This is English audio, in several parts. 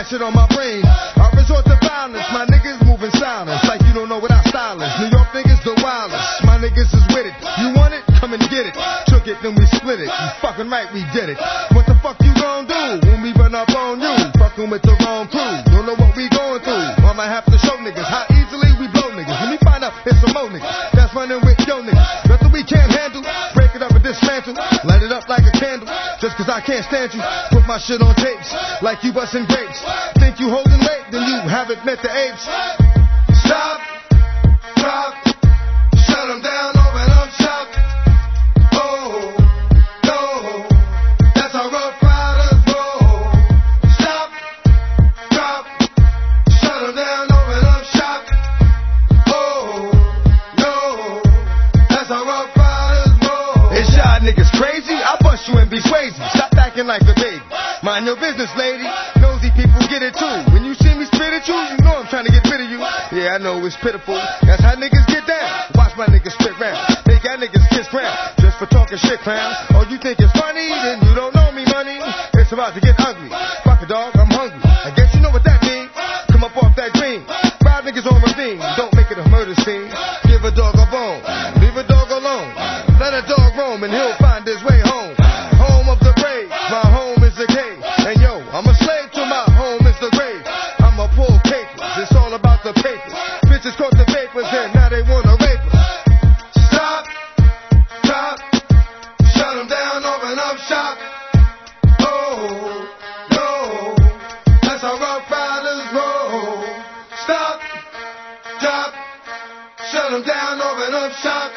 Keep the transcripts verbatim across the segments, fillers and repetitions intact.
shit on my brain. I resort to violence, my niggas moving silence, like you don't know what our style is. New York niggas the wildest, my niggas is with it. You want it? Come and get it. Took it, then we split it. You fucking right, we did it. What the fuck you gon' do when we run up on you? Fucking with the wrong crew. Don't know what we going through. I might have to show niggas how easily we blow niggas. When we find out it's some more niggas that's running with yo niggas. Nothing we can't handle. Break it up and dismantle. Light it up like a candle. Just cause I can't stand you. Put my shit on tapes like you busting grapes. Think you holding weight, then you haven't met the apes. Stop, drop, shut them down, open up shop. Oh, no, that's how Rough Riders roll. Stop, drop, shut them down, open up shop. Oh, no, that's how Rough Riders roll. Is y'all niggas crazy? I'll bust you and be swayzy. Stop acting like a baby. Mind your business, lady. Nosy people get it too. When you see me spit at you, you know I'm trying to get rid of you. Yeah, I know it's pitiful. That's how niggas get down. Watch my niggas spit round. Make y'all niggas kiss ground. Just for talking shit, clown. Oh, you think it's funny? Then you don't know me, money. It's about to get ugly. Fuck a dog, I'm hungry. I guess you know what that means. Come up off that green. Five niggas on ravine. Don't make it a murder scene. Give a dog a bone. Leave a dog alone. Let a dog roam and he'll find his way home. Home of the brave. My home is the cave. And yo, I'm a slave to my home is the grave. I'ma pull capers. It's all about the papers. Bitches caught the papers and now they wanna rape us. Stop, drop, shut them down, open up shop. Oh, no, that's how Rough Riders roll. Stop, drop, shut them down, open up shop.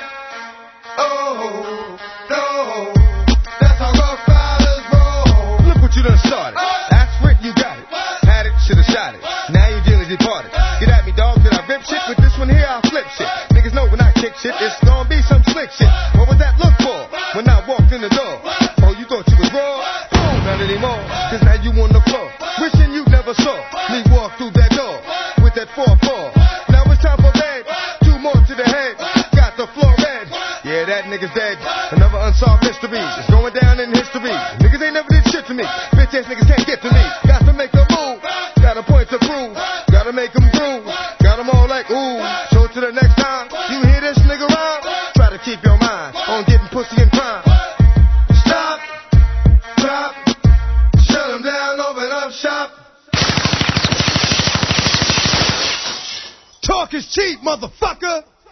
Oh, no, that's how Rough Riders roll. Look what you done started. That's it, you got it. Had it, should've shot it. Now you dearly departed. Get at me, dog, did I rip shit? With this one here, I'll flip shit. Niggas know when I kick shit, it's gonna be some slick shit. What was that look for when I walked in the door? Oh, you thought you was raw? Oh, not anymore, cause now you on the floor. Wishing you never saw me walk through that door with that four four. Now it's time for bed, two more to the head. Got the floor red. Yeah, that nigga's dead. Another unsolved mystery. It's going down in history. Niggas ain't never did shit to me. Bitch ass niggas can't get to me. Got to make a move. Got a point to prove. Gotta make them groove. Got them all like ooh. So to the next time you hear this nigga rhyme, try to keep your mind on getting pussy and crime. Stop, drop, shut them down, open up shop. Talk is cheap, motherfucker.